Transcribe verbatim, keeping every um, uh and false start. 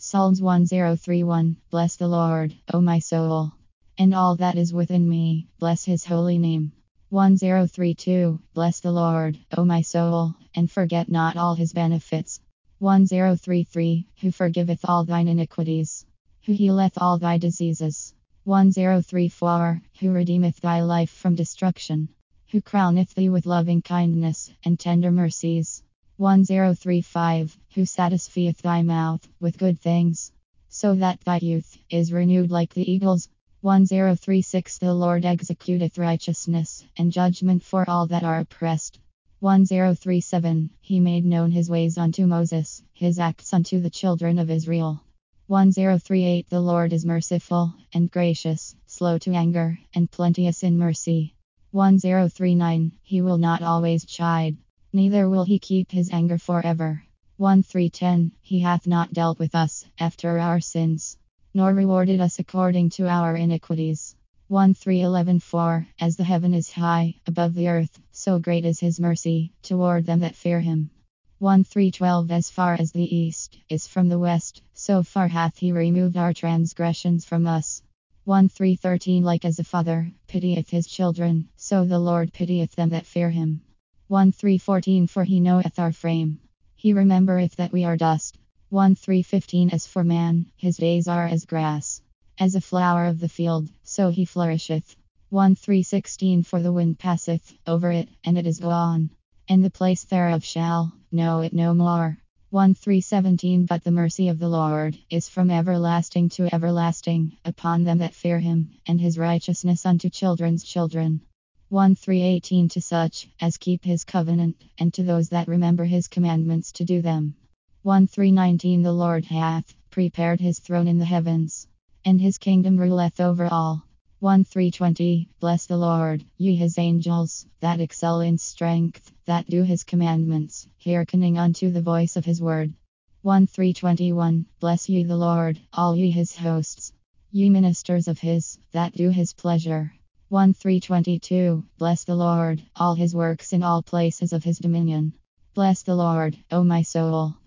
Psalms one oh three one. Bless the Lord, O my soul, and all that is within me, bless his holy name. one oh three two. Bless the Lord, O my soul, and forget not all his benefits. one oh three three. Who forgiveth all thine iniquities, who healeth all thy diseases. one oh three four. Who redeemeth thy life from destruction, who crowneth thee with loving kindness and tender mercies. one oh three five. Who satisfieth thy mouth with good things, so that thy youth is renewed like the eagles. one oh three six. The Lord executeth righteousness and judgment for all that are oppressed. one oh three seven. He made known his ways unto Moses, his acts unto the children of Israel. one oh three eight. The Lord is merciful and gracious, slow to anger, and plenteous in mercy. one oh three nine. He will not always chide, neither will he keep his anger forever. one three ten. He hath not dealt with us after our sins, nor rewarded us according to our iniquities. one three eleven four. As the heaven is high above the earth, so great is his mercy toward them that fear him. one three twelve. As far as the east is from the west, so far hath he removed our transgressions from us. one three thirteen. Like as a father pitieth his children, so the Lord pitieth them that fear him. one three fourteen. For he knoweth our frame, he remembereth that we are dust. one three fifteen. As for man, his days are as grass, as a flower of the field, so he flourisheth. one three sixteen. For the wind passeth over it, and it is gone, and the place thereof shall know it no more. one three seventeen. But the mercy of the Lord is from everlasting to everlasting upon them that fear him, and his righteousness unto children's children. one three eighteen. To such as keep his covenant, and to those that remember his commandments to do them. one three nineteen. The Lord hath prepared his throne in the heavens, and his kingdom ruleth over all. one three twenty. Bless the Lord, ye his angels, that excel in strength, that do his commandments, hearkening unto the voice of his word. one three twenty-one. Bless ye the Lord, all ye his hosts, ye ministers of his, that do his pleasure. one three twenty-two. Bless the Lord, all his works in all places of his dominion. Bless the Lord, O my soul.